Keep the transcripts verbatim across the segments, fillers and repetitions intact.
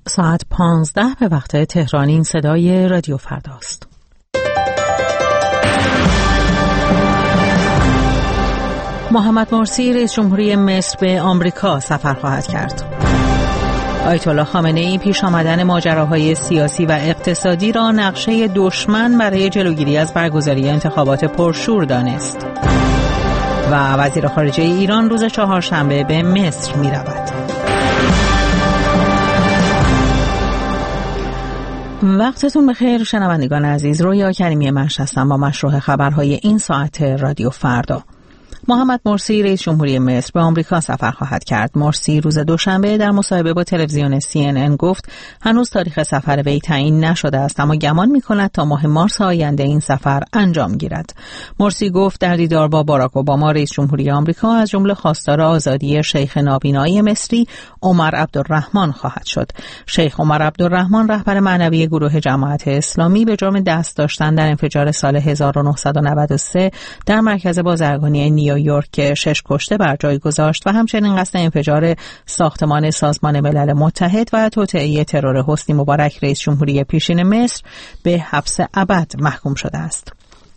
ساعت پانزده به وقت تهران. این صدای رادیو فرداست. محمد مرسی رئیس جمهوری مصر به آمریکا سفر خواهد کرد. آیت الله خامنه‌ای پیش آمدن ماجراهای سیاسی و اقتصادی را نقشه دشمن برای جلوگیری از برگزاری انتخابات پرشور دانست. و وزیر خارجه ایران روز چهارشنبه به مصر می رود. وقتتون بخیر شنوندگان عزیز، رویا کریمی مشت هستم با مشروع خبرهای این ساعت رادیو فردا. محمد مرسی رئیس جمهوری مصر به آمریکا سفر خواهد کرد. مرسی روز دوشنبه در مصاحبه با تلویزیون سی ان ان گفت هنوز تاریخ سفر وی تعیین نشده است، اما گمان می‌کند تا ماه مارس آینده این سفر انجام گیرد. مرسی گفت در دیدار با باراک اوباما رئیس جمهوری آمریکا از جمله خواستار آزادی شیخ نابینایی مصری عمر عبدالرحمن خواهد شد. شیخ عمر عبدالرحمن رهبر معنوی گروه جماعت اسلامی به جرم دست داشتن در انفجار سال هزار و نهصد و نود و سه در مرکز بازرگانی نیویورک که شش کشته بر جای گذاشت و همچنین قصد انفجار ساختمان سازمان ملل متحد و توطئه ترور حسنی مبارک رئیس جمهوری پیشین مصر به حبس ابد محکوم شده است.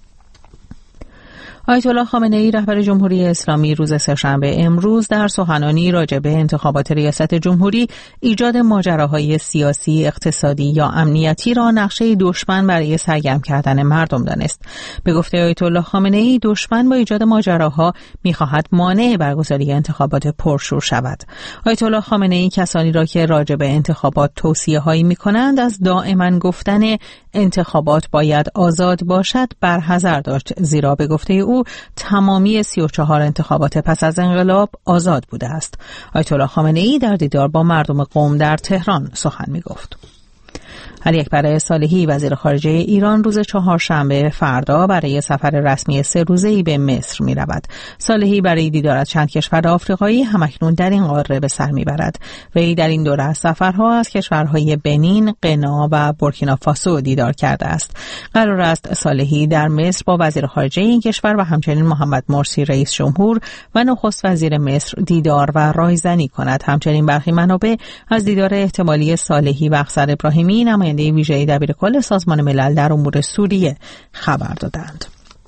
آیت الله خامنه‌ای رهبر جمهوری اسلامی روز سه‌شنبه امروز در سخنرانی راجع به انتخابات ریاست جمهوری ایجاد ماجراهای سیاسی، اقتصادی یا امنیتی را نقشه دشمن برای سرگرم کردن مردم دانست. به گفته آیت الله خامنه‌ای دشمن با ایجاد ماجراها می‌خواهد مانع برگزاری انتخابات پرشور شود. آیت الله خامنه‌ای کسانی را که راجع به انتخابات توصیه‌هایی می‌کنند از دائما گفتن انتخابات باید آزاد باشد برحذر داشت، زیرا به گفته او تمامی سی و چهار انتخابات پس از انقلاب آزاد بوده است. آیت الله خامنه‌ای در دیدار با مردم قم در تهران سخن می‌گفت. علی اکبر صالحی وزیر خارجه ایران روز چهارشنبه فردا برای سفر رسمی سه روزه‌ای به مصر می‌رود. صالحی برای دیدار از چند کشور آفریقایی همکنون در این قاره به سر می‌برد. وی در این دوره از سفرها از کشورهای بنین، غنا و بورکینافاسو دیدار کرده است. قرار است صالحی در مصر با وزیر خارجه این کشور و همچنین محمد مرسی رئیس جمهور و نخست وزیر مصر دیدار و رایزنی کند. همچنین برخی منابع از دیدار احتمالی صالحی و افسر ابراهیمی نماینده ویژه دبیرکل سازمان ملل در امور سوریه خبر دادند.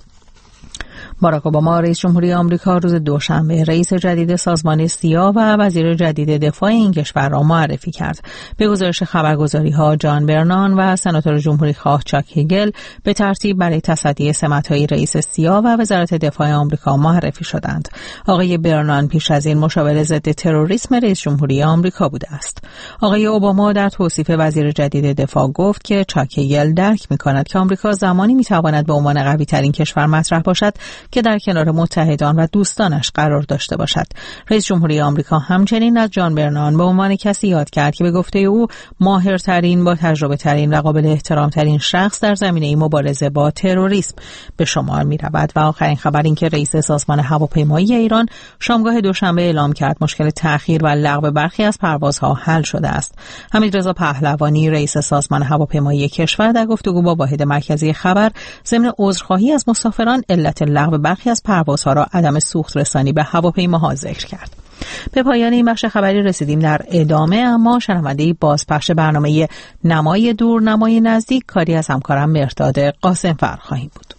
باراک اوباما رئیس جمهوری آمریکا روز دوشنبه رئیس جدید سازمان سیا و وزیر جدید دفاع این کشور را معرفی کرد. به گزارش خبرگزاری‌ها جان برنان و سناتور جمهوری خواه چاک هگل به ترتیب برای تصدی سمت‌های رئیس سیا و وزارت دفاع آمریکا معرفی شدند. آقای برنان پیش از این مشاور ضد تروریسم رئیس جمهوری آمریکا بوده است. آقای اوباما در توصیف وزیر جدید دفاع گفت که چاک هگل درک می‌کند که آمریکا زمانی می‌تواند به عنوان قوی‌ترین کشور مطرح باشد که در کنار متحدان و دوستانش قرار داشته باشد. رئیس جمهوری آمریکا همچنین از جان برنان به عنوان کسی یاد کرد که به گفته او ماهرترین، با تجربه ترین و قابل احترام ترین شخص در زمینه مبارزه با تروریسم به شمار می رود. و آخرین خبر این که رئیس سازمان هواپیمایی ایران شامگاه دوشنبه اعلام کرد مشکل تأخیر و لغو برخی از پروازها حل شده است. حمیدرضا پهلوانی رئیس سازمان هواپیمایی کشور در گفتگو با واحد مرکزی خبر ضمن عذرخواهی از مسافران علت لغو برخی از پروازها را عدم سوخت رسانی به هواپیماها ذکر کرد. به پایان این بخش خبری رسیدیم در ادامه، اما شنونده بازپخش برنامه نمای دور نمای نزدیک کاری از همکارم مهرداد قاسم‌فر خواهیم بود.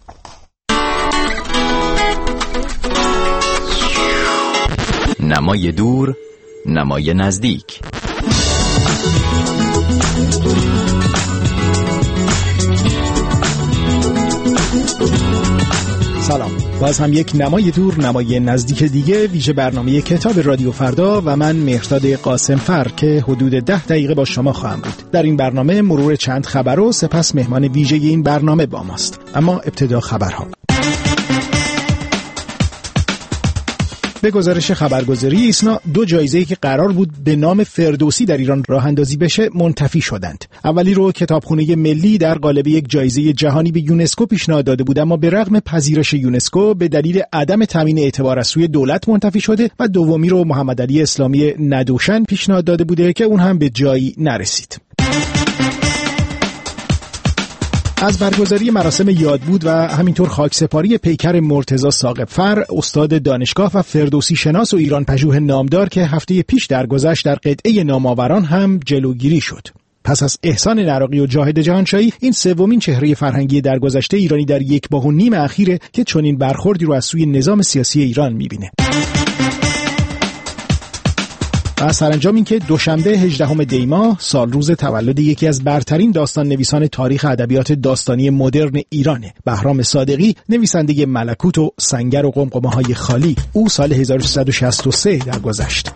نمای دور نمای نزدیک. سلام، باز هم یک نمای دور نمای نزدیک دیگه ویژه برنامه کتاب رادیو فردا و من مهرداد قاسم‌فر که حدود ده دقیقه با شما خواهم بود. در این برنامه مرور چند خبر و سپس مهمان ویژه این برنامه با ماست. اما ابتدا خبرها. به گزارش خبرگزاری ایسنا دو جایزه‌ای که قرار بود به نام فردوسی در ایران راه اندازی بشه منتفی شدند. اولی رو کتابخونه ملی در قالب یک جایزه جهانی به یونسکو پیشنهاد داده بود، اما به رغم پذیرش یونسکو به دلیل عدم تامین اعتبار از سوی دولت منتفی شده و دومی رو محمد علی اسلامی ندوشن پیشنهاد داده بوده که اون هم به جایی نرسید. از برگزاری مراسم یادبود و همینطور خاکسپاری پیکر مرتضی ثاقب‌فر، استاد دانشگاه و فردوسی شناس و ایران پژوه نامدار که هفته پیش درگذشت در قطعه نامآوران هم جلوگیری شد. پس از احسان نراقی و جاهد جهانشاهی، این سومین چهره فرهنگی درگذشته ایرانی در یک ماه و نیم اخیره که چنین برخوردی رو از سوی نظام سیاسی ایران می‌بینه. و سرانجام این که دوشنبه هجدهم دی ماه سال روز تولد یکی از برترین داستان نویسان تاریخ ادبیات داستانی مدرن ایرانه، بهرام صادقی، نویسنده ملکوت و سنگر و قمقمه‌های خالی. او سال هزار و سیصد و شصت و سه درگذشت.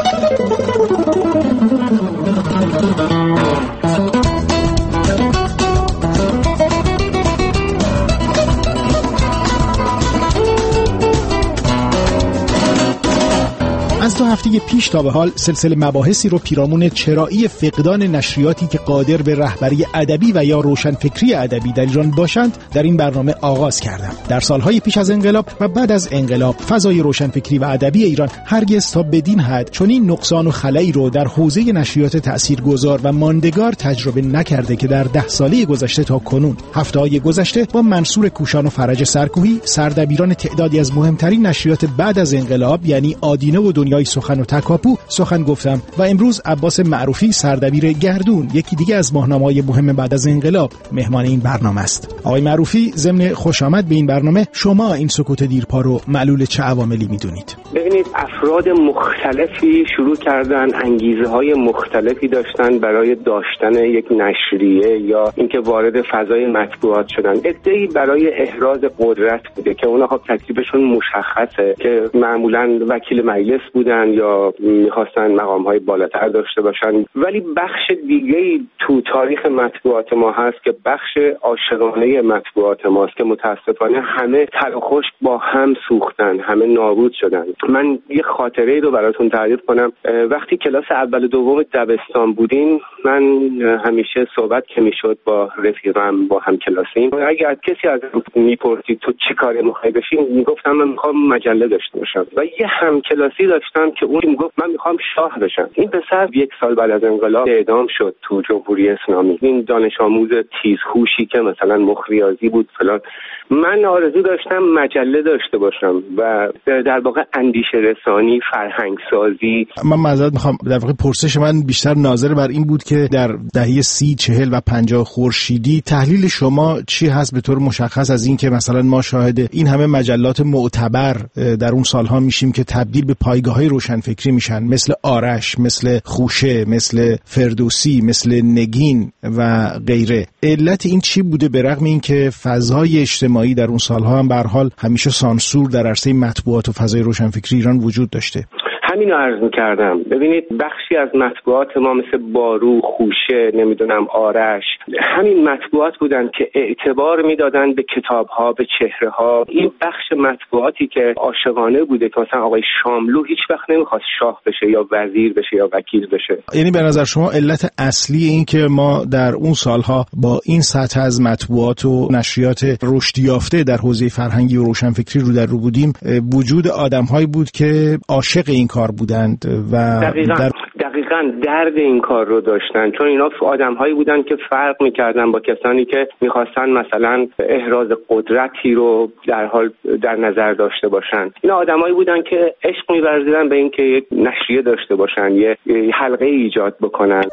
از دو هفته پیش تا به حال سلسله مباحثی رو پیرامون چرایی فقدان نشریاتی که قادر به رهبری ادبی و یا روشنفکری ادبی در ایران باشند در این برنامه آغاز کردم. در سالهای پیش از انقلاب و بعد از انقلاب فضای روشنفکری و ادبی ایران هرگز تا بدین حد چنین نقصان و خلایی رو در حوزه نشریات تاثیرگذار و ماندگار تجربه نکرده که در ده ساله گذشته تا کنون. هفته‌های گذشته با منصور کوشان و فرج سرکوهی، سردبیران تعدادی از مهمترین نشریات بعد از انقلاب یعنی آدینه و دنیای سخن و تکاپو سخن گفتم و امروز عباس معروفی، سردبیر گردون، یکی دیگه از ماهنامه‌های مهم بعد از انقلاب، مهمان این برنامه است. آقای معروفی، ضمن خوش آمد به این برنامه، شما این سکوت دیرپا رو معلول چه عواملی میدونید؟ ببینید، افراد مختلفی شروع کردن، انگیزه‌های مختلفی داشتن برای داشتن یک نشریه یا اینکه وارد فضای مطبوعات شدن. عده‌ای برای احراز قدرت بوده که اونها تکلیفشون مشخصه که معمولاً وکیل مجلس بودن یا میخواستن مقام‌های بالاتر داشته باشن، ولی بخش دیگه‌ای تو تاریخ مطبوعات ما هست که بخش عاشقانه مطبوعات ماست که متاسفانه همه تر و خشک با هم سوختن، همه نابود شدن. من یه خاطره رو براتون تعریف کنم. وقتی کلاس اول و دوم دبستان بودیم، من همیشه صحبت که میشد با رفیقم، با هم کلاسیم، اگر کسی از میپرسید تو چی کاره میخوای بشی، میگفتم من میخوام مجله داشته باشم. و یه هم کلاسی داشتم که اون میگفت من میخوام شاه بشم. این پسر یک سال بعد از انقلاب اعدام شد تو جمهوری اسلامی. این دانش آموز تیزهوشی که مثلا مخریازی بود فلان. من آرزو داشتم مجله داشته باشم و در واقع اندیشه رسانی، فرهنگ سازی. من معذرت میخوام، در واقع پرسش من بیشتر ناظر بر این بود که در دهه سی، چهل و پنجاه خورشیدی تحلیل شما چی هست به طور مشخص از این که مثلا ما شاهد این همه مجلات معتبر در اون سالها میشیم که تبدیل به پایگاه‌های روشنفکری میشن، مثل آرش، مثل خوشه، مثل فردوسی، مثل نگین و غیره. علت این چی بوده به رغم این که فضای اجتماعی در اون سالها هم به هر حال همیشه سانسور در عرصه مطبوعات و فضای روشنفکری ایران وجود داشته؟ همین رو عرض می‌کردم. ببینید، بخشی از مطبوعات ما مثل بارو، خوشه، نمیدونم آرش، همین مطبوعات بودن که اعتبار میدادن به کتاب‌ها، به چهره‌ها. این بخش مطبوعاتی که عاشقانه بوده که مثلا آقای شاملو هیچ وقت نمی‌خواست شاه بشه یا وزیر بشه یا وکیل بشه. یعنی به نظر شما علت اصلی این که ما در اون سالها با این سطح از مطبوعات و نشریات رشد یافته در حوزه فرهنگی و روشنفکری رو در رو بودیم، وجود آدم‌هایی بود که عاشق این کار بودند و دقیقاً در... دقیقاً درد این کار رو داشتن، چون اینا آدم‌هایی بودن که فرق می‌کردن با کسانی که می‌خواستن مثلا احراز قدرتی رو در حال در نظر داشته باشن. اینا آدم‌هایی بودن که عشق می‌ورزیدن به اینکه یک نشریه داشته باشن، یه حلقه ایجاد بکنن.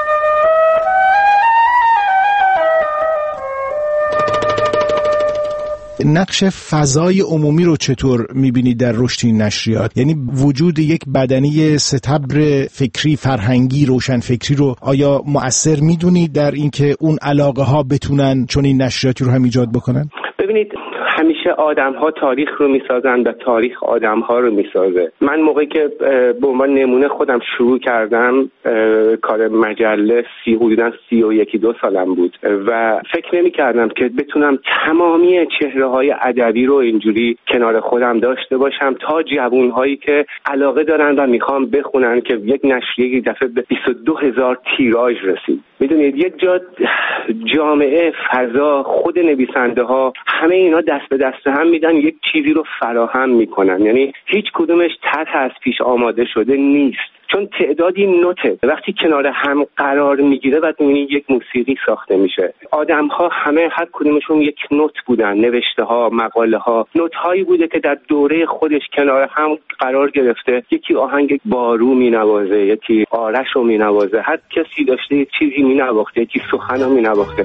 نقش فضای عمومی رو چطور میبینید در رشد این نشریات؟ یعنی وجود یک بدنه ستبر فکری، فرهنگی، روشنفکری رو آیا مؤثر میدونید در اینکه اون علاقه ها بتونن چون این نشریاتی رو هم ایجاد بکنن؟ ببینید، همیشه آدم ها تاریخ رو میسازن و تاریخ آدم ها رو میسازه. من موقعی که به عنوان نمونه خودم شروع کردم کار مجله، سی حدوداً سی و یکی دو سالم بود و فکر نمی کردم که بتونم تمامی چهره های ادبی رو اینجوری کنار خودم داشته باشم، تا جوون هایی که علاقه دارن و میخوام بخونن، که یک نشریه یک دفعه به بیست و دو هزار تیراژ رسید. میدونید، یک جا جامعه، فضا، خود نویسنده ها، همه اینا دست به دست هم میدن، یک چیزی رو فراهم میکنن. یعنی هیچ کدومش طرح از پیش آماده شده نیست. چون تعدادی نوته وقتی کنار هم قرار میگیره بعد می‌بینی یک موسیقی ساخته میشه. آدم‌ها همه هر کدومشون یک نوت بودن، نوشته‌ها، مقاله‌ها، نوت‌هایی بوده که در دوره خودش کنار هم قرار گرفته. یکی آهنگ بارو مینوازه، یکی آرش رو مینوازه، هر کسی داشته یک چیزی مینواخته، یکی سخن رو مینواخته.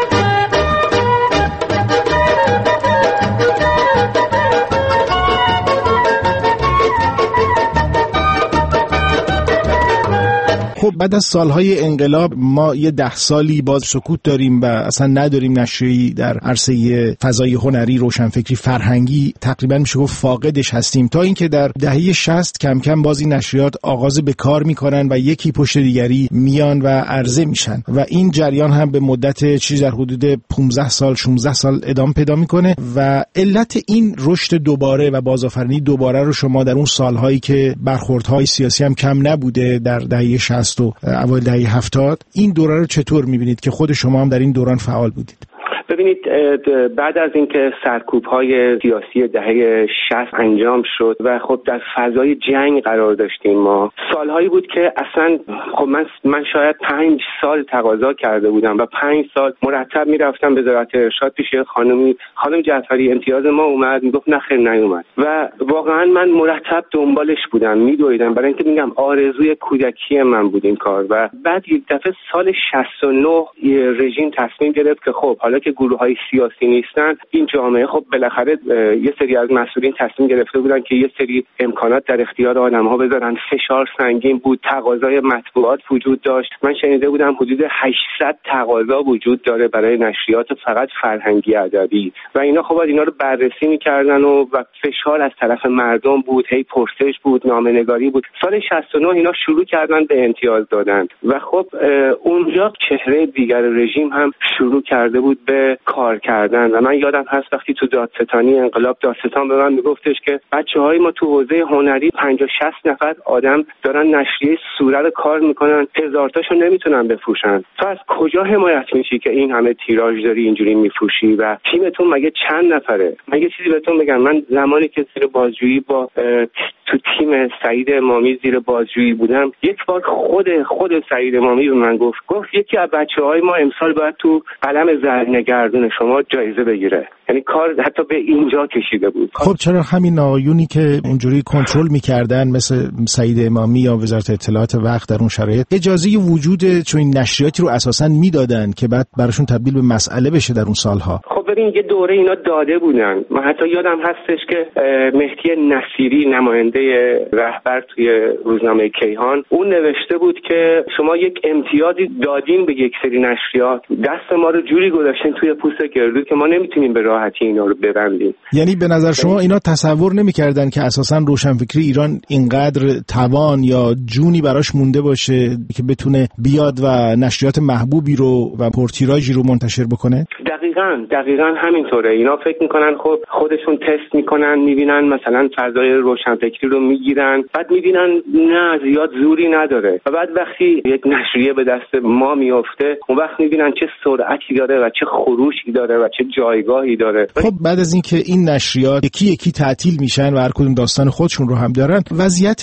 خب بعد از سالهای انقلاب ما یه ده سالی باز سکوت داریم و اصلا نداریم نشریه‌ای در عرصه فضای هنری، روشنفکری، فرهنگی، تقریبا میشه گفت فاقدش هستیم، تا اینکه در دهه شصت کم کم باز این نشریات آغاز به کار میکنن و یکی پشت دیگری میان و عرضه میشن و این جریان هم به مدت چیز در حدود پانزده سال شانزده سال ادامه پیدا میکنه و علت این رشد دوباره و بازآفرینی دوباره رو شما در اون سالهایی که برخوردهای سیاسی هم کم نبوده در دهه شصت و اوایل دهه هفتاد، این دوره رو چطور میبینید که خود شما هم در این دوران فعال بودید؟ ببینید، بعد از اینکه سرکوب‌های سیاسی دهه شصت انجام شد و خب در فضای جنگ قرار داشتیم، ما سالهایی بود که اصلا خب من من شاید پنج سال تقاضا کرده بودم و پنج سال مرتب میرفتم به وزارت ارشاد پیش خانمی خانم جعفری، امتیاز ما اومد، میگفت نه خیر نیومد و واقعا من مرتب دنبالش بودم، میدویدم، برای اینکه میگم آرزوی کودکی من بود این کار. و بعد یک دفعه سال شصت و نه رژیم تصمیم گرفت که خب حالا که گروه‌های سیاسی نیستن این جامعه، خب بالاخره یه سری از مسئولین تصمیم گرفته بودن که یه سری امکانات در اختیار آدم‌ها بذارن. فشار سنگین بود، تقاضای مطبوعات وجود داشت. من شنیده بودم حدود هشتصد تقاضا وجود داره برای نشریات فقط فرهنگی ادبی و اینا خب اینا رو بررسی می‌کردن و, و فشار از طرف مردم بود، هی پرسش بود، نامه‌نگاری بود. سال شصت و نه اینا شروع کردن به امتیاز دادن و خب اونجا چهره دیگر رژیم هم شروع کرده بود به کار کردن و من یادم هست وقتی تو دادستانی انقلاب دادستان به من میگفتش که بچه‌های ما تو حوزه هنری پنجاه شصت نفر آدم دارن نشریه سوره رو کار میکنن، هزار تاشو نمیتونن بفروشن. تو از کجا حمایت میشی که این همه تیراژ داری اینجوری میفروشی و تیمتون مگه چند نفره؟ من یه چیزی بهتون بگم، من زمانی که زیر بازجویی با تو تیم سعید امامی زیر بازجویی بودم، یک بار خود خود سعید امامی به من گفت گفت یکی از بچه‌های ما امسال باید تو قلم زرنگردون شما جایزه بگیره. یعنی کار حتی به اینجا کشیده بود. خب چرا همین آیونی که اونجوری کنترل می‌کردن مثل سعید امامی یا وزارت اطلاعات وقت در اون شرایط اجازه وجود چون این نشریاتی رو اساساً میدادن که بعد براشون تبدیل به مسئله بشه در اون سالها؟ خب ببین یه دوره اینا داده بودن. من حتی یادم هستش که مهدی نصیری نماینده رهبر توی روزنامه کیهان اون نوشته بود که شما یک امتیازی دادین به یک سری نشریات، دست ما رو جوری گذاشتین توی پوست گردو که ما نمیتونیم به راحتی اینا رو ببندیم. یعنی به نظر شما اینا تصور نمی‌کردن که اساساً روشنفکری ایران اینقدر توان یا جونی براش مونده باشه که بتونه بیاد و نشریات محبوبی رو و پرتیراژی رو منتشر بکنه؟ دقیقاً دقیقاً همینطوره. اینا فکر میکنن خب خودشون تست میکنن، میبینن مثلا فضای روشنفکری رو میگیرن، بعد میبینن نه زیاد زوری نداره و بعد وقتی یک نشریه به دست ما میفته اون وقت میبینن چه سرعتی داره و چه خروشی داره و چه جایگاهی داره. خب بعد از اینکه این نشریات یکی یکی تعطیل میشن و هر کدوم داستان خودشون رو هم دارن، وضعیت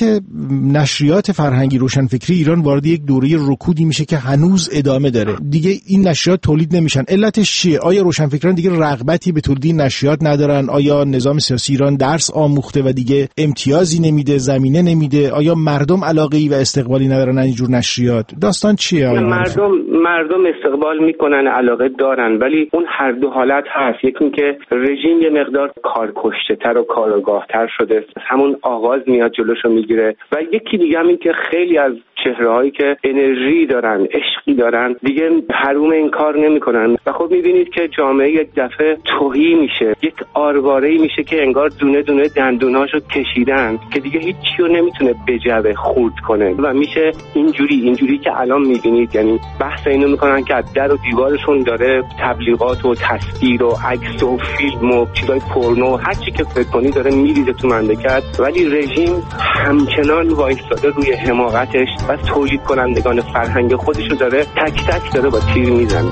نشریات فرهنگی روشنفکری ایران وارد یک دوره رکودی میشه که هنوز ادامه داره. دیگه این نشریات تولید نمیشن. علتش چیه؟ آیا روشنفکران دیگه رغبتی به تولید این نشریات ندارن؟ آیا نظام سیاسی ایران درس آموخته و دیگه امتیازی نمیده، زمینه نمیده؟ آیا مردم علاقه‌ای و استقبالی ندارن این جور نشریات؟ داستان چیه؟ آیا مردم مردم استقبال میکنن، علاقه دارن، ولی اون هر دو حالت هست. یکی اینکه رژیم یه مقدار کارکشته‌تر و کارآگاه‌تر شده، همون آغاز میاد جلوشو میگیره و یکی دیگه هم این که خیلی از چهره‌هایی که انرژی دارن، عشقی دارن، دیگه حروم این کار نمی‌کنن و خب می‌بینید که جامعه یک دفعه تهی میشه، یک آرواره‌ای میشه که انگار دونه دونه دندوناشو کشیدن که دیگه هیچی رو نمیتونه بجوه خورد کنه و میشه اینجوری اینجوری که الان می‌بینید. یعنی بحث اینو می‌کنن که در و دیوارشون داره تبلیغات و تصویر و عکس و فیلم و چیزای پورنو، هر چی که فکر کنی داره میریزه تو مملکت، ولی رژیم همچنان وایساده روی حماقتش و تولید کنندگان فرهنگ خودشو داره تک تک داره با تیر میزنه.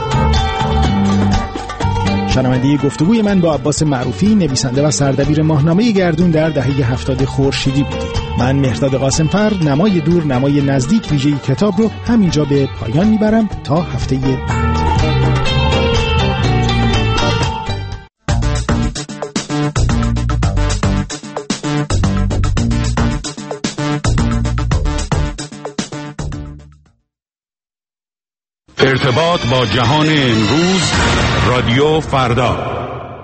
شنونده گفتگوی من با عباس معروفی، نویسنده و سردبیر ماهنامه گردون در دهه هفتاد خورشیدی بودید. من مهرداد قاسمفر نمای دور نمای نزدیک ویژه کتاب رو همینجا به پایان میبرم تا هفته بعد. ارتباط با جهان امروز، رادیو فردا.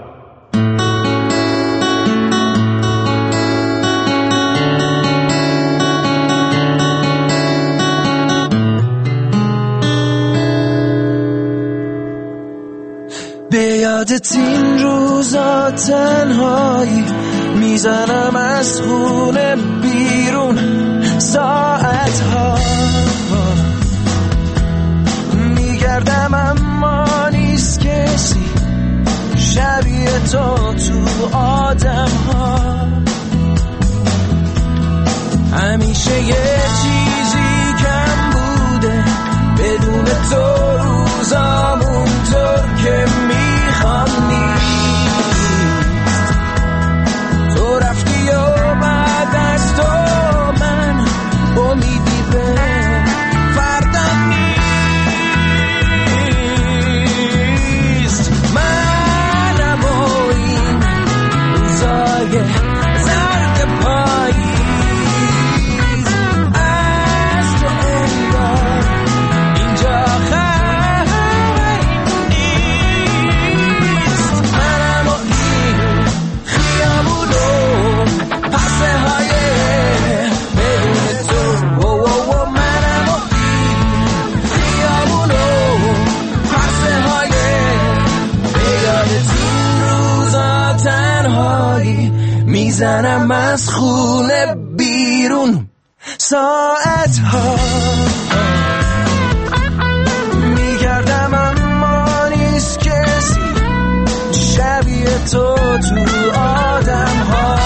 به یادت این روزا تنهایی میزنم از خونه بیرون ساعت ها میگردم اما نیست کسی شبیه تو تو آدم ها. همیشه یه چیزی کم بوده بدون تو روزامون طور که میخوام نیست. تو رفتی و بعد از تو من امیدی به فردا نیست. منم و این روزای زرد پاییز از تو انگار اینجا میزنم از خونه بیرون ساعت ها میگردم اما نیست کسی شبیه تو تو آدم ها.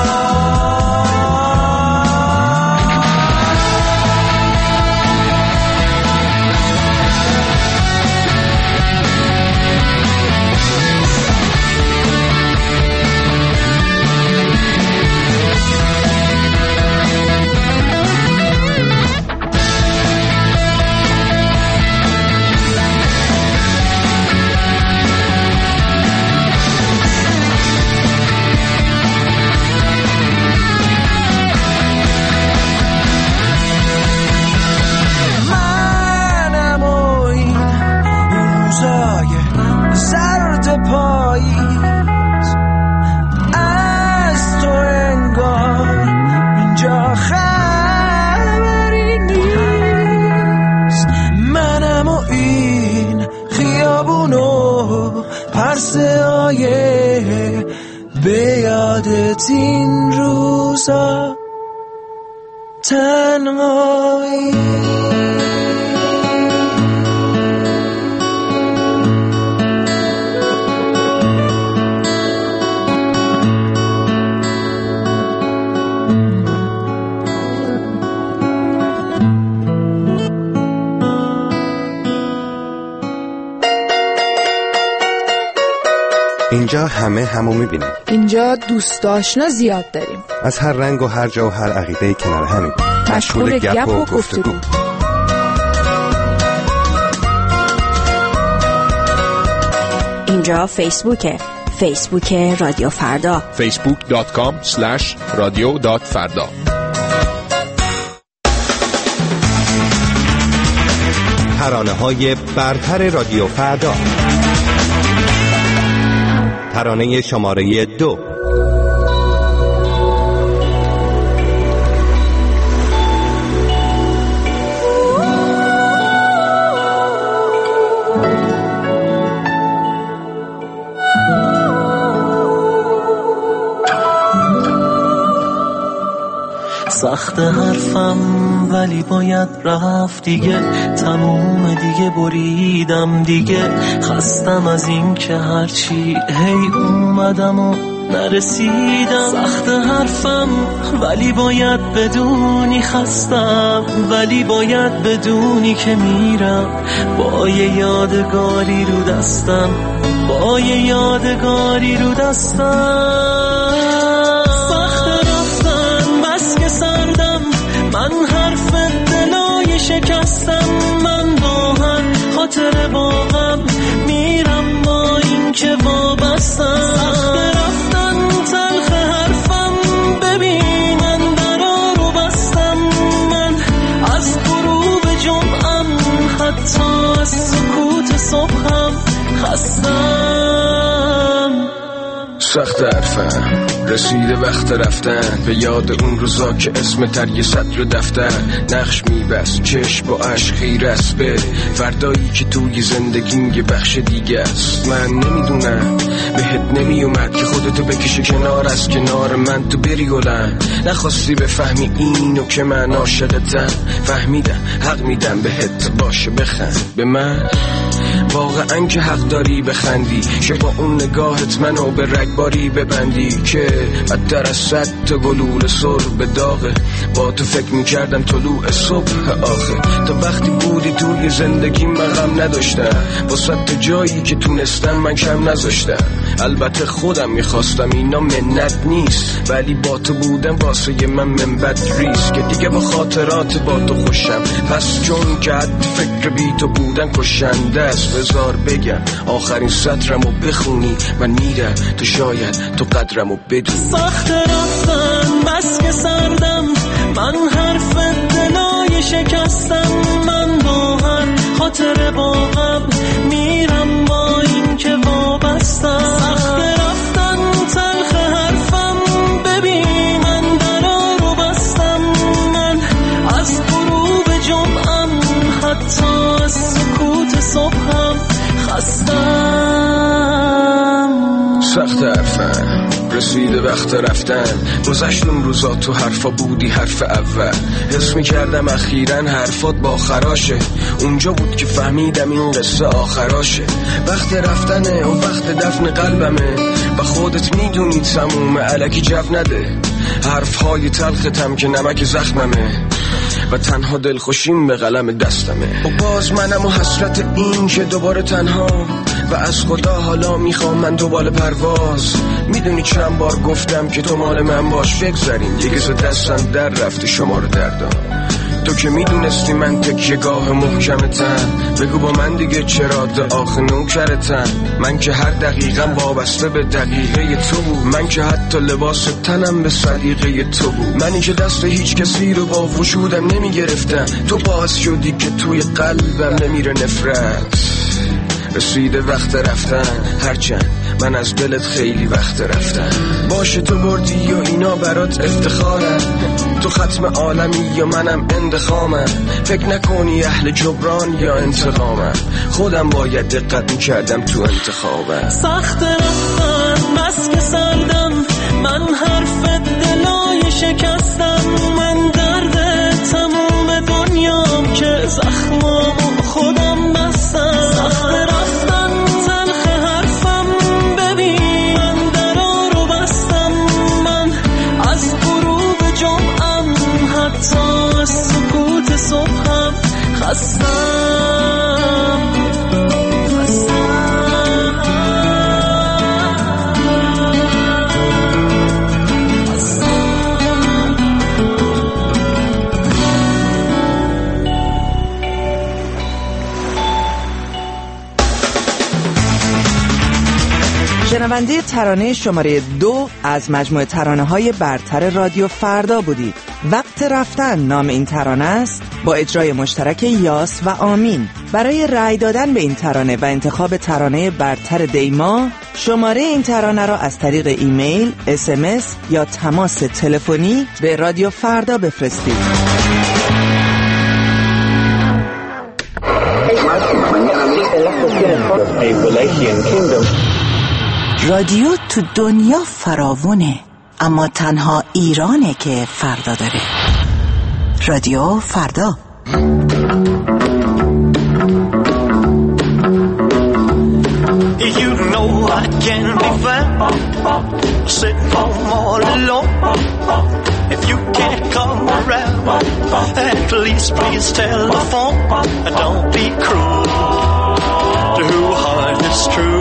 به یادت این روزا تنهایی. اینجا همه همو میبینیم. اینجا دوست آشنا زیاد داریم. از هر رنگ و هر جا و هر عقیده کنار همیم. مشغول گپ و گفتگو. اینجا فیسبوکه. فیسبوک رادیو فردا. فیسبوک دات کام اسلش رادیو دات فردا. ترانه‌های برتر رادیو فردا. ترانه شماره دو. سخت حرفم ولی باید رفت دیگه، تموم دیگه، بریدم دیگه، خستم از این که هرچی هی اومدم و نرسیدم. سخت حرفم ولی باید بدونی خستم، ولی باید بدونی که میرم با یه یادگاری رو دستم، با یه یادگاری رو دستم. سخت رفتن بس که سر خستم. سخت حرفم رسیده وقت رفتن، به یاد اون روزا که اسم تر یه سطر دفتر نقش میبست، چشم با عشق خیره است به فردایی که توی زندگیم یه بخش دیگه است. من نمیدونم بهت نمیومد که خودتو بکشه کنار از کنار من تو بری گلم، نخواستی بفهمی اینو که من عاشقتم، فهمیدم حق میدم بهت باشه بخند به من، واقعا که حق داری بخندی، که با اون نگاهت منو به رگباری ببندی که بدتر از صد تا گلوله سر به داغه. با تو فکر میکردم طلوع صبح آخه، تا وقتی بودی توی زندگی من غم نداشتم، با صد تا جایی که تونستم من کم نذاشتم. البته خودم میخواستم اینا منت نیست، ولی با تو بودم واسه من منبت ریست، که دیگه با خاطرات با تو خوشم، پس چون که حد فکر بی تو بودن کشنده است. بذار بگم آخرین سطرمو بخونی، من میرم تو شاید تو قدرمو بدونی. سخت رفتن بس که سردم، من حرف دلای شکستم، من با هر خاطر با غم میرم با این که وابستم. سخت رفتن تلخ حرفم، ببین من درا رو بستم، من از غروب جمعم حتی از سکوت صبحم خستم. سخت حرفم رسیده وقت رفتن، گذشت اون روزا تو حرفا بودی حرف اول، حس میکردم اخیراً حرفات با خراشه، اونجا بود که فهمیدم این قصه آخراشه. وقت رفتنه و وقت دفن قلبمه، و خودت میدونی تموم الکی جو نده، حرفهای تلختم که نمک زخممه، و تنها دلخوشیم به قلم دستمه. و باز منم و حسرت این که دوباره تنها، و از خدا حالا میخوام من دوباره پرواز. میدونی چند بار گفتم که تو مال من باش، بگذاریم دیگه ز دستم در رفته شما رو دردم. تو که میدونستی من تکیه گاه محکمتم، بگو با من دیگه چرا ده آخه نوکرتم. من که هر دقیقم وابسته به دقیقه تو بود، من که حتی لباس تنم به سلیقه تو بود، منی که دست هیچ کسی رو با وجودم نمیگرفتم، تو باعث شدی که توی قلبم نمیره نفرت. رسیده وقت رفتن، هرچند من از دلت خیلی وقت رفتن، باشه تو بردی و اینا برات افتخارم، تو ختم عالمی یا منم اندخامم، فکر نکنی اهل جبران یا انتقامم، خودم باید دقت میکردم تو انتخابم. سخت رفتن بس که سردم، من حرف دلای شکستم، من درد تموم دنیام که زخمام خودم بستم. سخت رفتن تلخ حرفم، ببین من درا رو بستم، من از غروب جمعم حتی از سکوت صبحم خستم. شنونده ترانه شماره دو از مجموعه ترانه‌های برتر رادیو فردا بودید. وقت رفتن نام این ترانه است، با اجرای مشترک یاس و آمین. برای رأی دادن به این ترانه و انتخاب ترانه برتر دیما، شماره این ترانه را از طریق ایمیل، اس ام اس یا تماس تلفنی به رادیو فردا بفرستید. رادیو تو دنیا فراوونه، اما تنها ایرانه که فردا داره. رادیو فردا. You know I can be found sitting home all alone. If you can't come around, at least please telephone. Don't be cruel to who heart is true.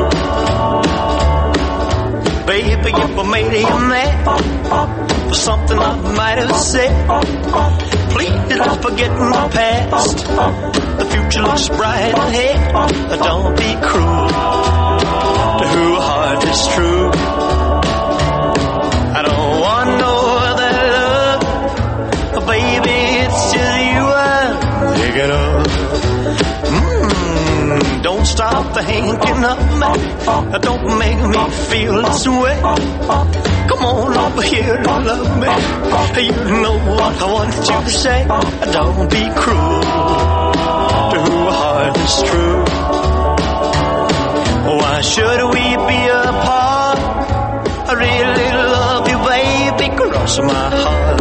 Baby, if I made you mad for something I might have said, please don't forget my past. The future looks bright ahead. Don't be cruel to who heart is true. I don't want no other love, baby, it's just you I'm thinking of. Mmm, don't Don't stop thinking of me. Don't make me feel this way. Come on over here and love me. You know what I wanted you to say. Don't be cruel to a heart that's true. Why should we be apart? I really love you, baby, cross my heart.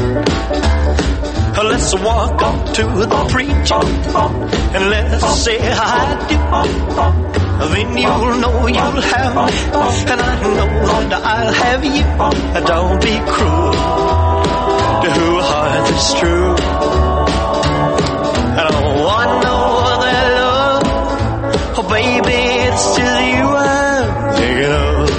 Let's walk up to the preacher and let's say I do. Then you'll know you'll have me, and I know that I'll have you. Don't be cruel to a heart that's true. I don't want no other love. Oh, baby, it's just you I'm thinking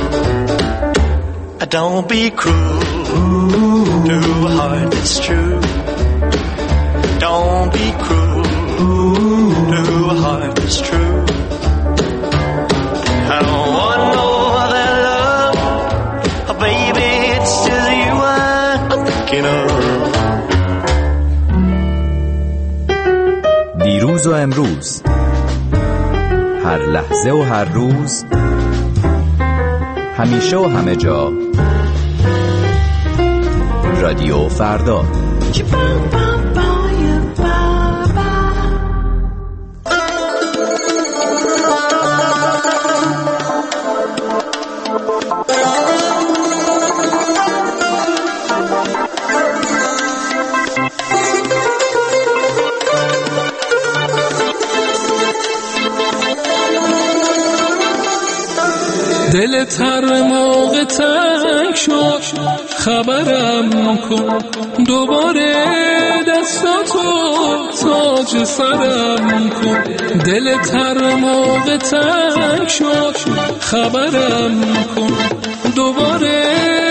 of. Don't be cruel to a heart that's true. Don't be cruel to a heart that's true. I don't want no other love. Oh, baby, it's just you I'm thinking of. دیروز و امروز، هر لحظه و هر روز، همیشه و همه جا، رادیو فردا. دل تر موقع تنگ شد خبرم کن دوباره دستاتو تاج سرم کن. دل تر موقع تنگ شد خبرم کن دوباره.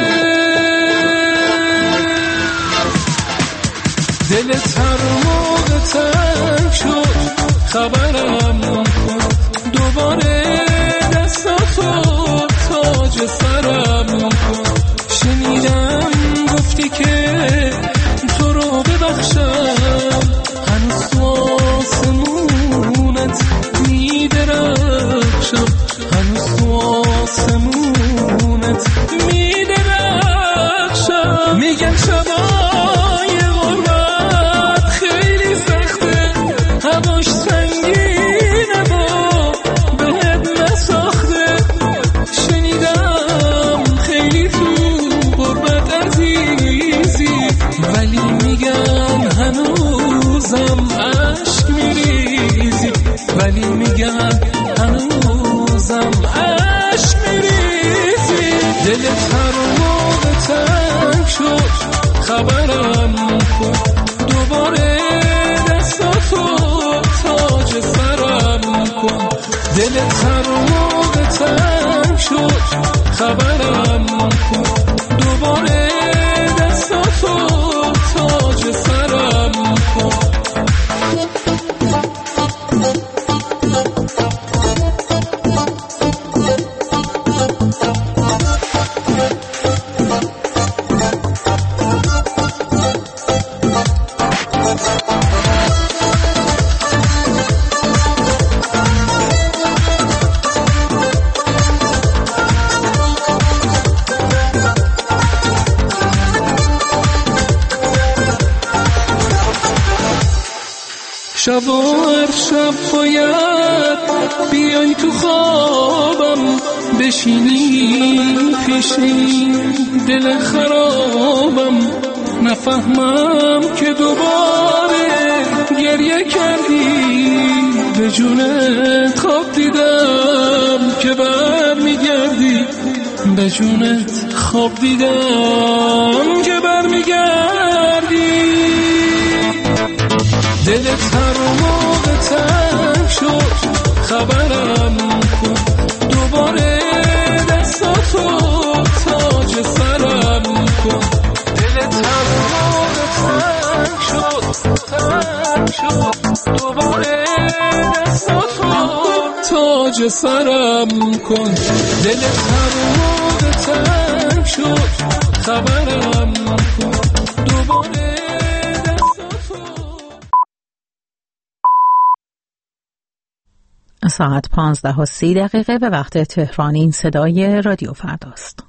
دل تر موقع تنگ شد خبرم کن دوباره دستاتو تاج سرم کن. شنیدم گفتی که تو رو ببخشم، هنوز تو آسمونت میدرخشم، هنوز تو آسمونت میدرخشم. میگن شبای غربت خیلی سخته، هواش سنگینه با بهت نساخته. شنیدم خیلی تو غربت عزیزی، ولی میگن هنوزم عشق میریزی، ولی میگن هنوزم عشق میریزی. دل هر موقع تنگ شد خبرم کن دوباره دستاتو تاج سرم کن. دل هر موقع تنگ شد خبرم کن دوباره دستاتو تاج سرم کن. شب و هر شب باید بیای تو خوابم، بشینی پیشی دل خرابم. نفهمم که دوباره گریه کردی، به جونت خواب دیدم که بر میگردی، به جونت خواب دیدم که بر میگردی. دلت هر موقع تنگ شد خبرم کن دوباره دستاتو تاج سرم کن. دلت هر موقع تنگ شد تنگ شد دوباره دستاتو تاج سرم کن. دلت هر موقع تنگ شد خبرم کن دوباره. ساعت پانزده و سی دقیقه به وقت تهران. این صدای رادیو فرداست.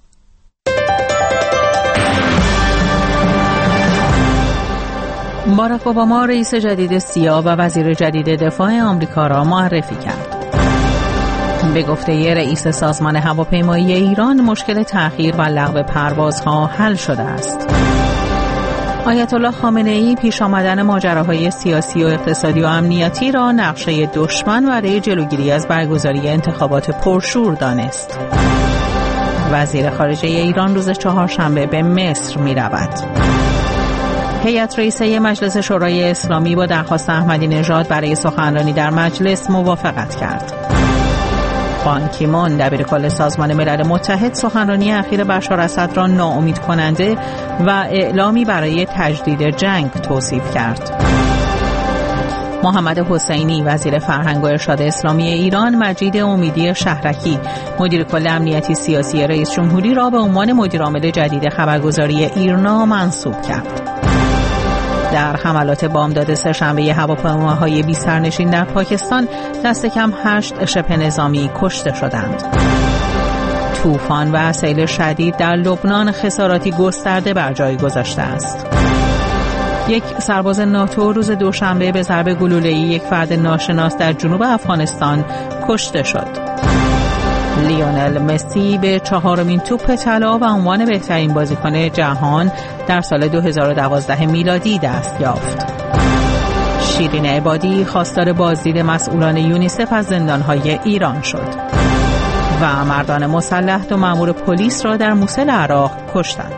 باراک اوباما رئیس جدید سیا و وزیر جدید دفاع آمریکا را معرفی کرد. به گفته رئیس سازمان هواپیمایی ایران، مشکل تأخیر و لغو پروازها حل شده است. آیت الله خامنه ای پیش آمدن ماجراهای سیاسی و اقتصادی و امنیتی را نقشه دشمن برای جلوگیری از برگزاری انتخابات پرشور دانست. وزیر خارجه ایران روز چهارشنبه به مصر می رود. هیئت رئیسه مجلس شورای اسلامی با درخواست احمدی نژاد برای سخنرانی در مجلس موافقت کرد. بان کی مون دبیرکل سازمان ملل متحد سخنرانی اخیر بشار اسد را ناامید کننده و اعلامی برای تجدید جنگ توصیف کرد. محمد حسینی وزیر فرهنگ و ارشاد اسلامی ایران، مجید امیدی شهرکی مدیر کل امنیتی سیاسی رئیس جمهوری را به عنوان مدیر عامل جدید خبرگزاری ایرنا منصوب کرد. در حملات بامداد سه‌شنبه هواپیماهای بی سرنشین در پاکستان دست کم هشت شبه نظامی کشته شدند. طوفان و سیل شدید در لبنان خساراتی گسترده بر جای گذاشته است. یک سرباز ناتو روز دوشنبه به ضرب گلوله‌ای یک فرد ناشناس در جنوب افغانستان کشته شد. لیونل مسی به چهارمین توپ طلا و عنوان بهترین بازیکن جهان در سال دو هزار و دوازده میلادی دست یافت. شیرین عبادی خواستار بازدید مسئولان یونیسف از زندانهای ایران شد. و مردان مسلح دو مأمور پلیس را در موصل عراق کشتند.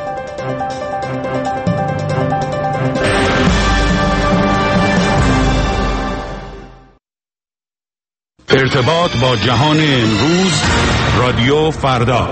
ارتباط با جهان امروز، رادیو فردا.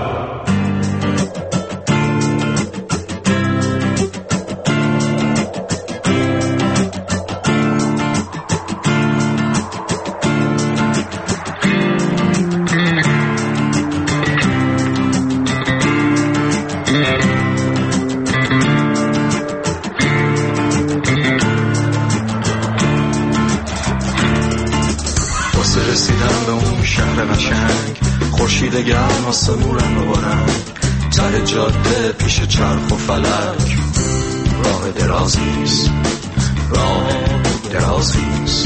رسیدم به اون شهر قشنگ، خورشید گرم آسمون رو بارم، سر جاده پیش چرخ و فلک، راه درازیست، راه درازیست.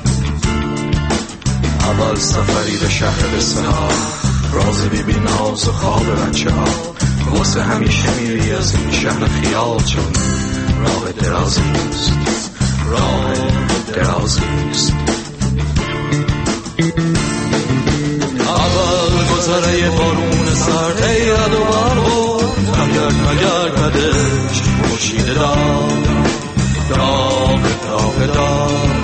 اول سفری به شهر بسنا، راز بی بی ناز و خواب بچه ها، واسه همیشه میری از این شهر خیال، چون راه درازیست، راه درازیست. اول گذره بارون سرد هیرد و برو، نگرد نگرد بدش خورشید داغ داغ داغ داغ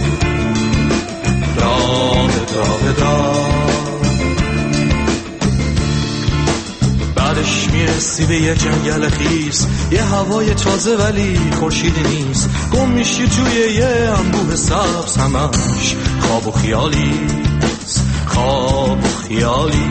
داغ داغ داغ. بعدش میرسی به یه جنگل خیس، یه هوای تازه ولی خورشیدی نیست، گم میشی توی یه انبوه سبز، همش خواب و خیالی خواب و خیالی.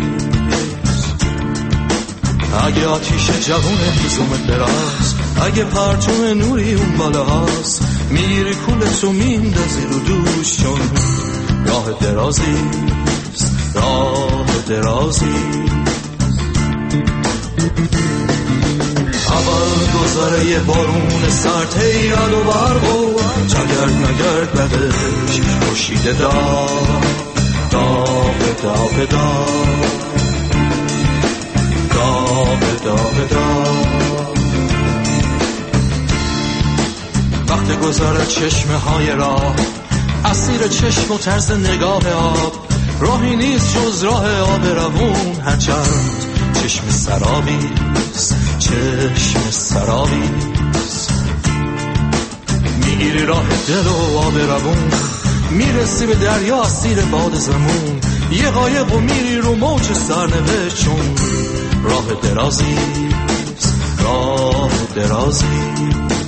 اگه آتیش جوون هیزومت براز، اگه پرچم نوری اون بالا هاست، میری کولتو میندازی رو دوش، چون راه درازیست، راه درازیست. اول گذره بارون سرد هیرد و برق و چگرد نگرد بدش خورشید داغ داغ داغ داغ داغ داغ داغ. وقت گذارد چشمه های راه، اسیر چشم و طرز نگاه آب، راهی نیست جز راه آب روون، هرچند چشم سرابیست، چشم سرابیست. میگیری راه دل و آب روون، میرسی به دریا اسیر باد زمون، یه قایق و میری رو موج سرنوشت، چون راه درازیست، راه درازیست.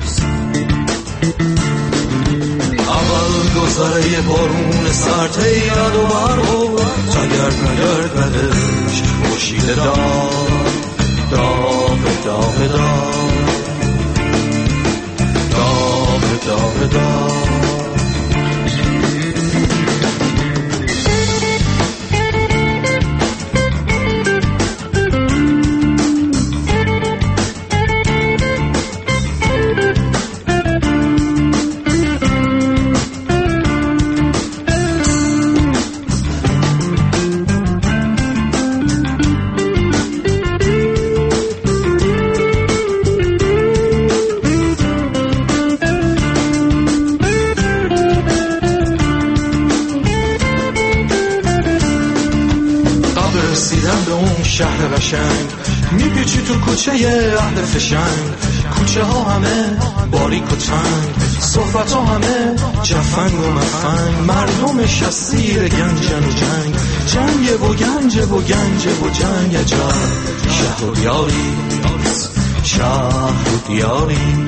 اول گذره بارون سرد هیرد و برق و چگرد نگرد بدش خورشید داغ داغ داغ داغ داغ داغ داغ. رسیدن به اون شهر قشنگ، میپیچی تو کوچه اهل فشنگ، کوچه ها همه باریک و تنگ، صحبت ها همه جفنگ و مفنگ، مردم شسیر گنجن و جنگ، جنگ و گنج و گنج و جنگ. عجب شهر و دیاری، شهر و دیاری،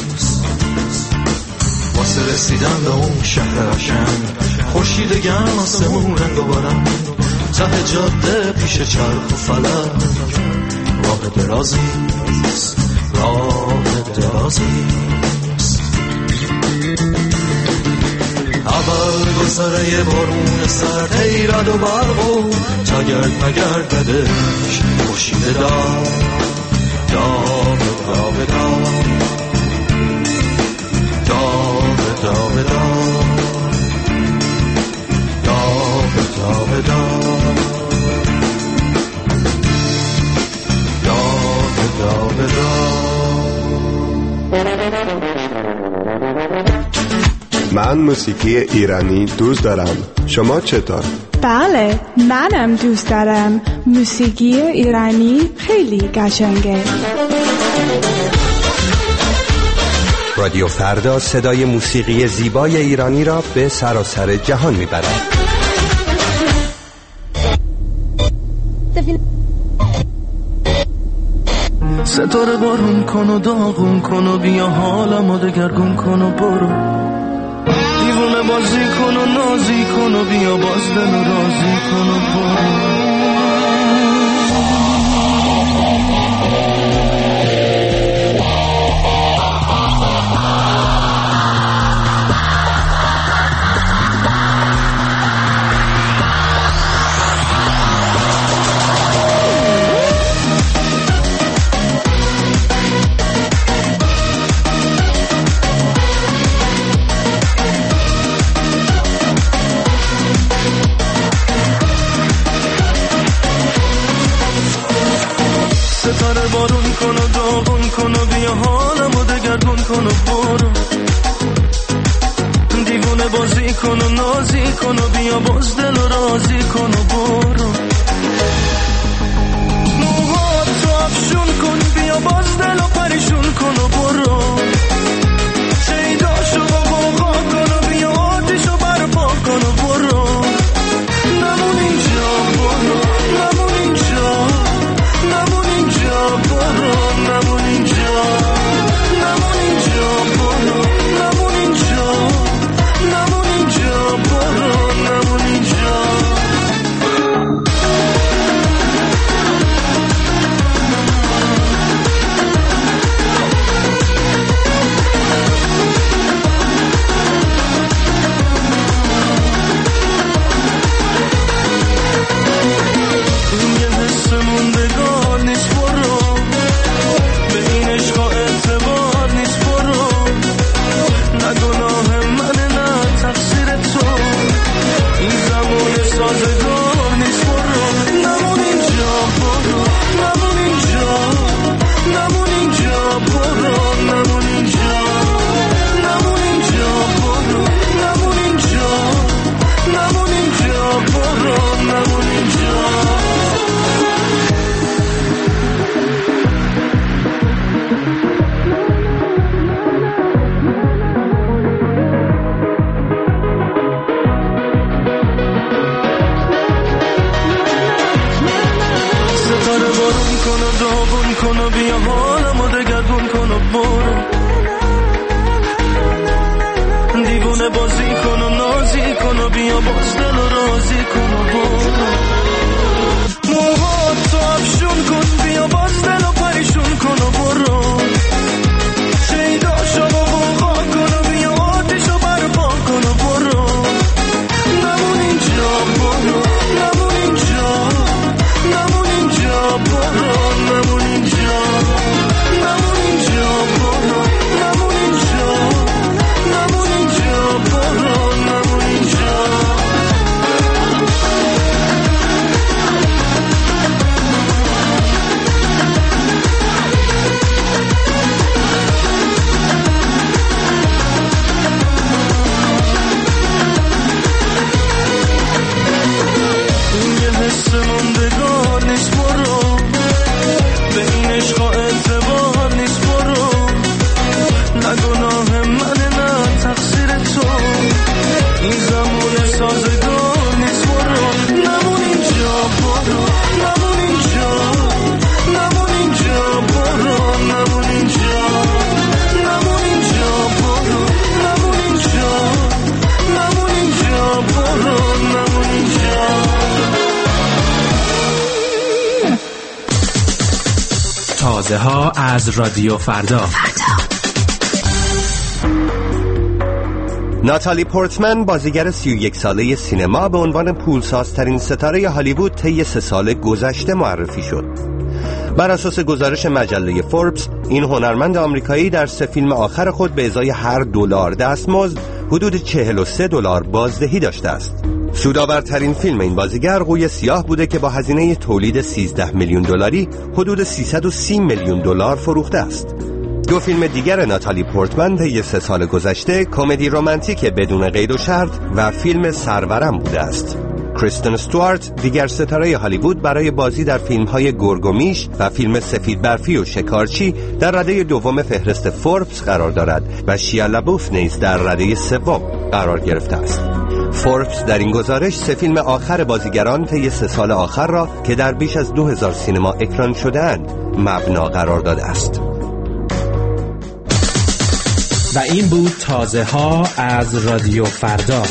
واسه رسیدن به اون شهر قشنگ، خورشید گرم آسمون رنگ و برنگ، ته جاده پیش چرخ و فلک، راه درازیست، راه درازیست. اول گذره یه بارون سرد، ای رد و برق و تگرد مگرد بدش، خورشید داغ داغ داغ داغ داغ داغ داغ داغ داغ من موسیقی ایرانی دوست دارم. شما چطور؟ بله، منم دوست دارم. موسیقی ایرانی خیلی قشنگه. رادیو فردا صدای موسیقی زیبای ایرانی را به سراسر جهان میبرد. ستاره بارون کن و داغون کن و بیا حالمو دگرگون کن و برو، دیوونه بازی کن و نازی کن و بیا باز دل و رازی کن و برو. ستاره بارون کن و داغون کن و بیا حالمو دگرگون کن و برو، دیوونه بازی کن و نازی کن و بیا باز دل و رازی کن و برو. موهاتو افشون کن بیا باز دل و پریشون کن و برو، شیداشو بابا کن و بیا آتیشو برپا کن و برو. نمون اینجا برو، نمون اینجا، نمون اینجا برو، نمون اینجا، نمون اینجا برو، نمون اینجا، نمون اینجا برو، نمون اینجا. تازه ها از رادیو فردا. ناتالی پورتمن بازیگر سی و یک ساله سینما به عنوان پولسازترین ستاره هالیوود طی سه سال گذشته معرفی شد. بر اساس گزارش مجله فوربس، این هنرمند آمریکایی در سه فیلم آخر خود به ازای هر دلار دستمزد حدود چهل و سه دلار بازدهی داشته است. سودآورترین فیلم این بازیگر قوی سیاه بوده که با هزینه تولید سیزده میلیون دلاری حدود سیصد و سی میلیون دلار فروخته است. دو فیلم دیگر ناتالی پورتمن طی سه سال گذشته کمدی رمانتیک بدون قید و شرط و فیلم سرورم بوده است. کریستن استوارت دیگر ستاره هالیوود برای بازی در فیلم‌های گرگومیش و فیلم سفید برفی و شکارچی در رده دوم فهرست فوربس قرار دارد و شیا لابوف نیز در رده سوم قرار گرفته است. فوربس در این گزارش سه فیلم آخر بازیگران طی سه سال آخر را که در بیش از دو هزار سینما اکران شده‌اند مبنا قرار داده است. و این بود تازه ها از رادیو فردا.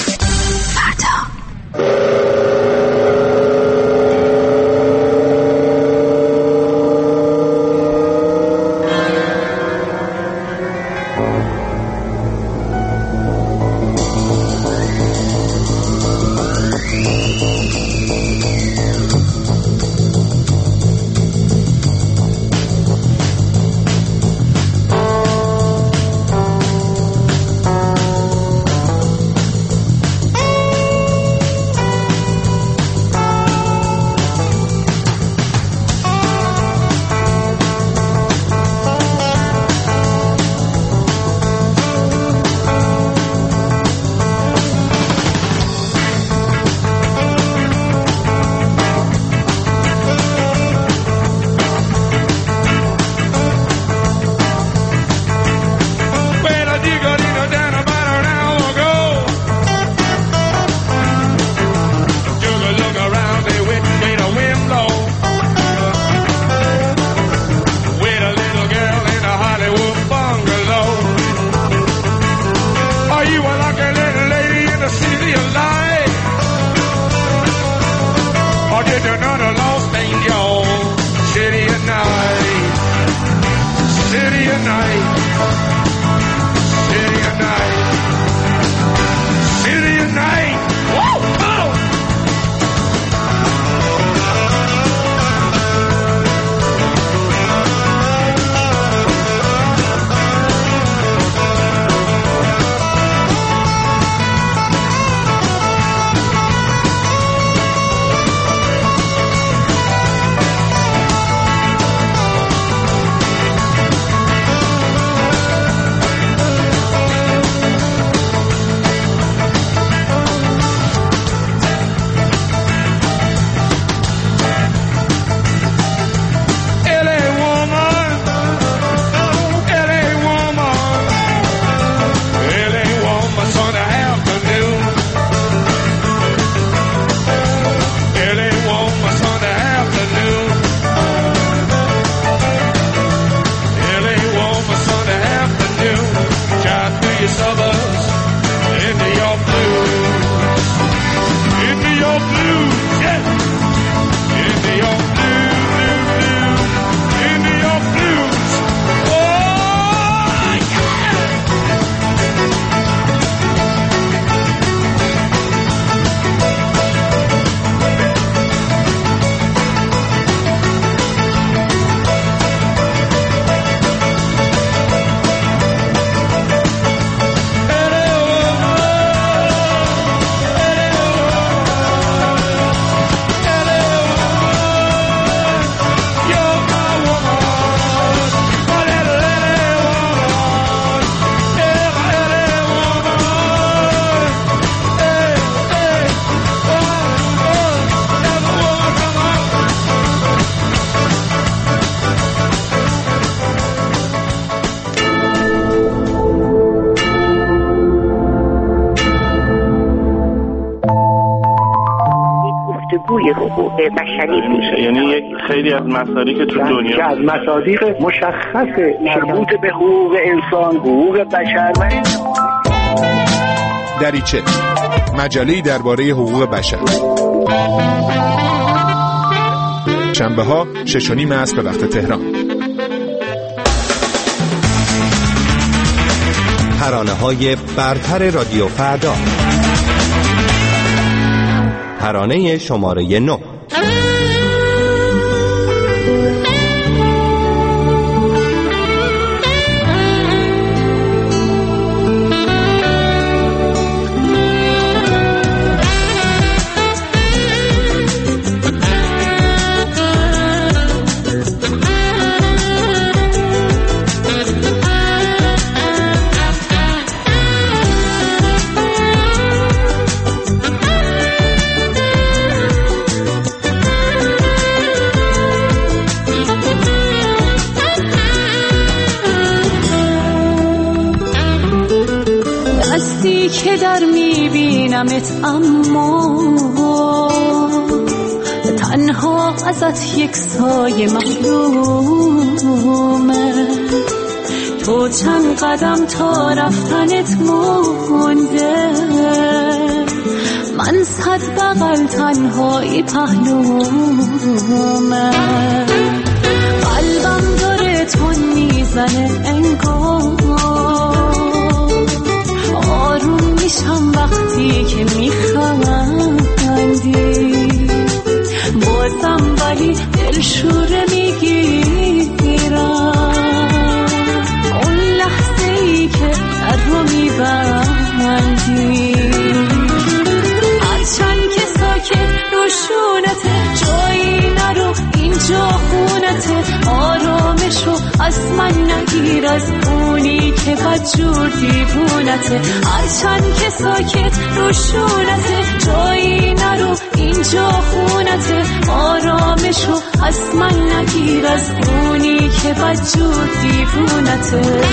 گفتگوی حقوق بشری میشه، یعنی یک خیلی از مصادیق که تو دنیا از مصادیق مشخص مربوط به حقوق انسان، حقوق بشر و دریچه مجله‌ای درباره حقوق بشر، شنبه ها شش و نیم عصر به وقت تهران. ترانه‌های برتر رادیو فردا. ترانه شماره نه. که در میبینمت اما تنها ازت یک سایه محرومه، تو چند قدم تا رفتنت مونده، من صد بغل تنهایی پهلومه، قلبم داره تون میزنه انگار، آروم میشم وقتی که میخندی، بازم ولی دلشوره میگیرم اون لحظه ای که در رو میبندی، هرچند که ساکت روشونته، جایی نرو اینجا خونته، آرامشو از من نگیر، از اونی که بدجور دیوونته، هرچند که ساکت روشونته، جایی نرو اینجا خونته، آرامشو از من نگیر، از اونی که بدجور دیوونته.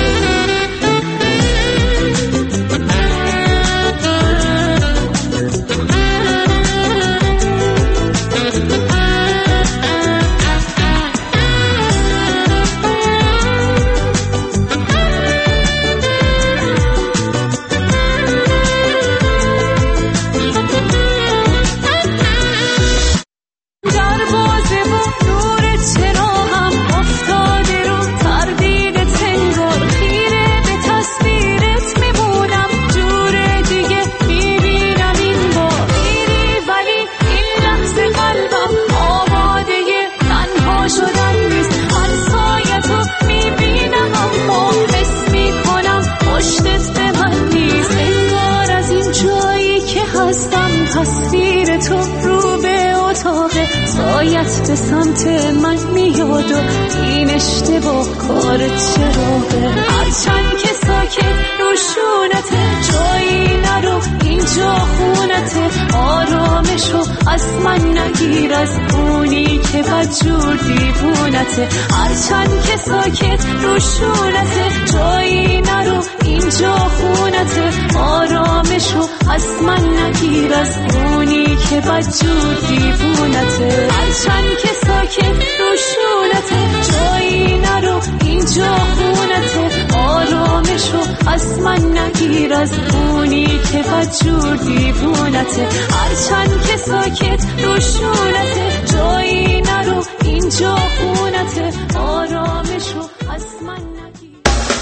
تصویر تو رو به اتاقه، سایت به سمت من میاد و این اشتباه کار چراغه، هرچند که ساکت روشونته، جایی نرو اینجا خونته، آرامشو از من نگیر، از اونی که بدجور دیوونته، هرچند که ساکت روشونته، جایی نرو اینجا خونته، آرامشو از من نگیر، از اونی که بدجور دیوونته، هرچند که ساکت روشونته، جایی نرو اینجا خونته، آرامشو از من نگیر، از اونی که بدجور دیوونته، هرچند که ساکت روشونته، جایی نرو اینجا خونته، آرامشو از من نگیر.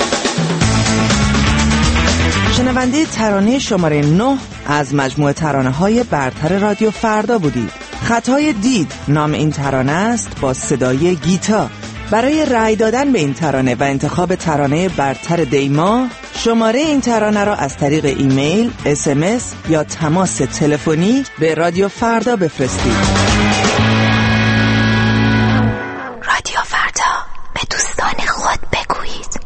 شنونده ترانه شماره نه از مجموعه ترانه های برتر رادیو فردا بودید. خطای دید نام این ترانه است با صدای گیتا. برای رأی دادن به این ترانه و انتخاب ترانه برتر دیما، شماره این ترانه را از طریق ایمیل، اس ام اس یا تماس تلفنی به رادیو فردا بفرستید. رادیو فردا، به دوستان خود بگویید.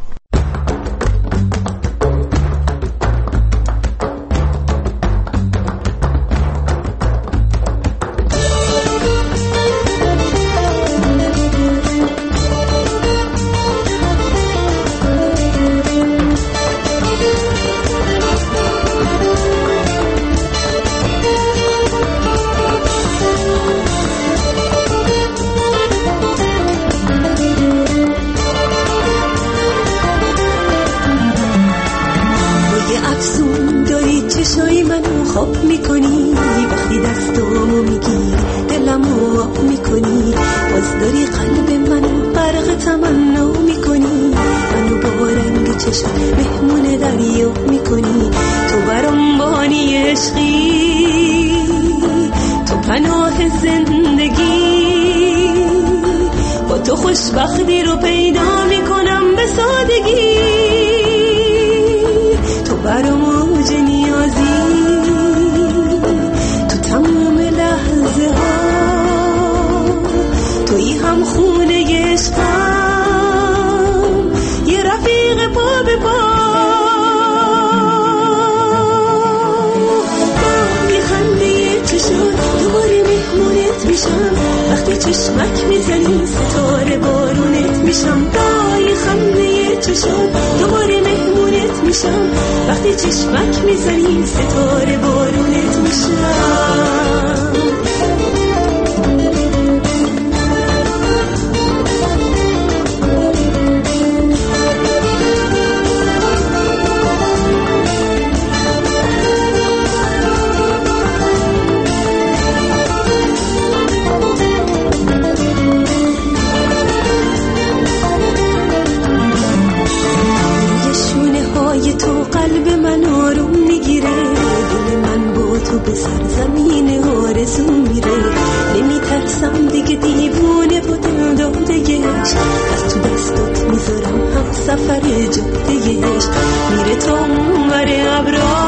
چشای منو خواب میکنی، وقتی دستامو میگی دلمو آب میکنی، باز داری قلب منو غرق تمنا میکنی، منو با رنگ چشم مهمون دریا پناه زندگی، با تو خوشبختی رو پیدا میکنم به سادگی. تو برام اوج نیازی، تو تمام لحظه ها، تویی هم خونه عشقم، یه رفیق پا به پا. دوباره مهمونت میشم وقتی چشمک میزنی، ستاره بارونت میشم. دای خنده چشم دوباره مهمونت میشم وقتی چشمک میزنی، ستاره بارونت میشم. تو قلب من آروم میگیره، دل من با تو به سرزمین آرزو میره. نمیترسم دیگه دیوونه و دل دادهش، از تو دستات میذارم هم سفر جادهش. میره تا اونور ابرا،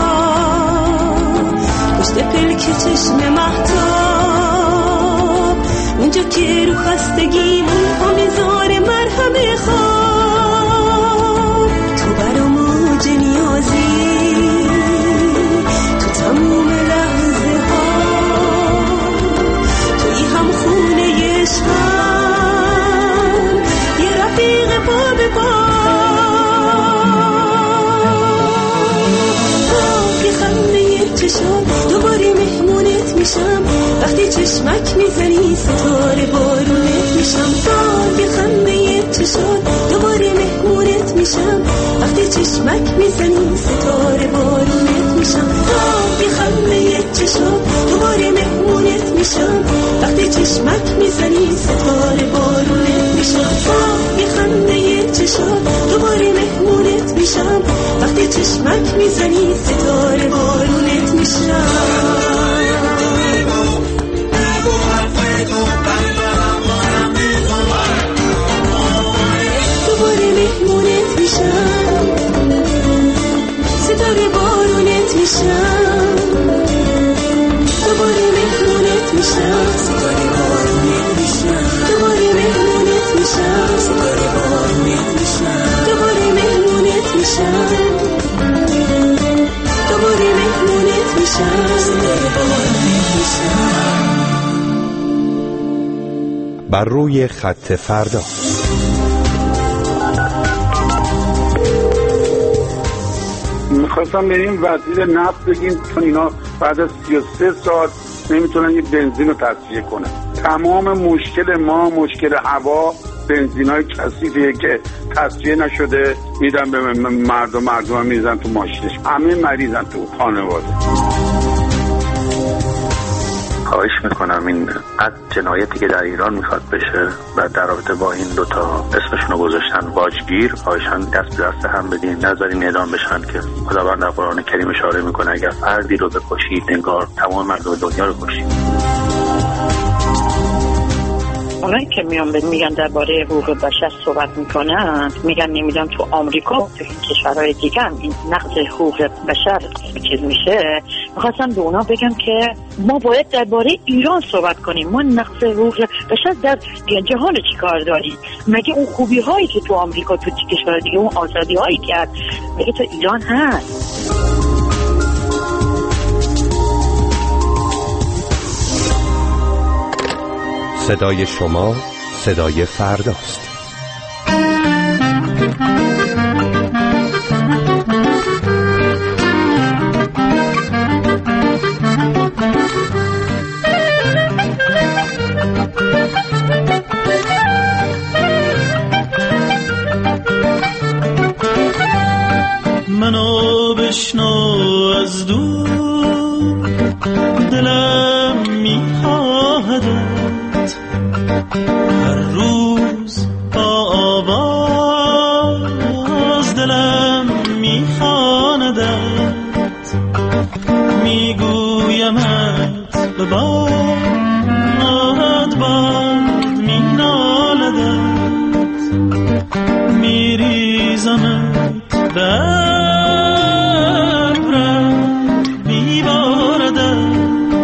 پشت پلک چشم مهتاب، اونجا که رو خستگیمون ها میذاره مرهم خواب. تو برام اوج نیازی، تو تموم لحظه ها، تویی هم خونه عشقم، یه رفیق پا به پا. که خنده چشم دوباره مهمونت میشم وقتی چشمک میزنی، ستاره بارونت میشم. که خنده چشم دوباره مهمونت میشم وقتی چشمک میزنی، ستاره بارونت میشم. که خنده چشم دوباره مهمونت میشم وقتی چشمک میزنی، ستاره بارونت میشم. که خنده چشم دوباره مهمونت میشم وقتی چشمک میزنی، ستاره بارونت میشم. دوباره مهمونت میشم، ستاره بارونت میشم. دوباره مهمونت میشم، ستاره بارونت میشم. دوباره مهمونت میشم، ستاره بارونت میشم. دوباره مهمونت میشم، دوباره مهمونت میشم، ستاره بارونت میشم. بر روی خط فردا. میخواستم بریم وزیر نفت بگیم چون اینا بعد از سی و سه ساعت نمیتونن یه بنزین رو تصفیه کنن. تمام مشکل ما مشکل هوا، بنزین های کثیفیه که تصفیه نشده میدن به مردم، مردم هم میزن تو ماشینش، همه مریضن تو خانواده. خواهش میکنم این از جنایتی که در ایران میخواد بشه و در رابطه با این دوتا اسمشونو گذاشتن واجگیر، خواهشاً دست به دست هم بدین، نذارین اعدام بشن که خداوند در قرآن کریم اشاره میکنه اگر فردی رو بکشید انگار تمام مردم دنیا رو کشید. اونایی که میان میگن درباره حقوق بشر صحبت میکنن، میگن نمیدونم تو آمریکا تو این کشورهای دیگه هم این نقض حقوق بشر چیز میشه. میخواستم به اونا بگم که ما باید درباره ایران صحبت کنیم. ما نقض حقوق بشر در جهان چی کار داریم؟ مگه اون خوبی هایی که تو آمریکا تو کشورهای دیگه، اون آزادی هایی که هست، مگه تو ایران هست؟ صدای شما صدای فرداست. منو بشنو از دور، دلم میخواهدت هر روز به باد باد می نالدت می ریزمت به ابرت می باردت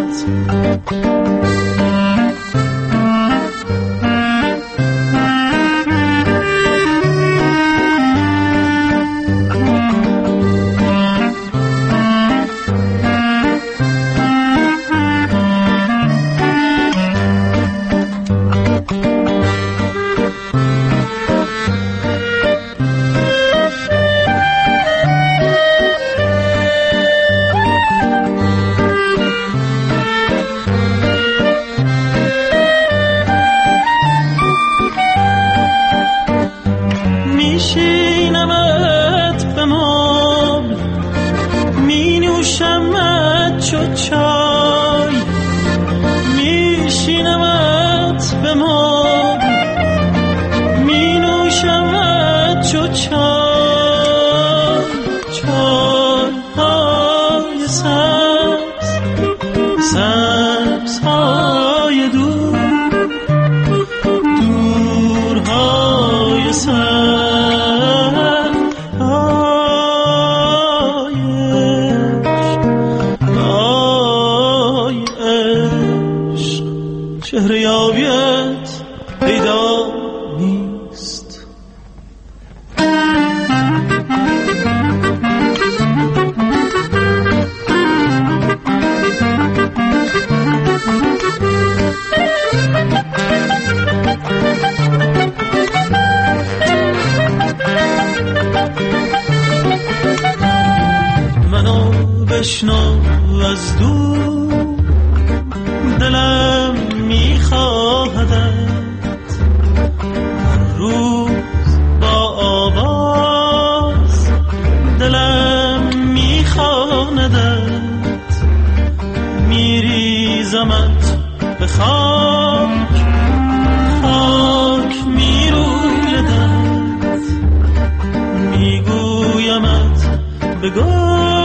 بشنو از دور دلم میخواهدت هر روز با آواز دلم میخواندت میریزمت به خاک خاک میرویدت میگویمت به گل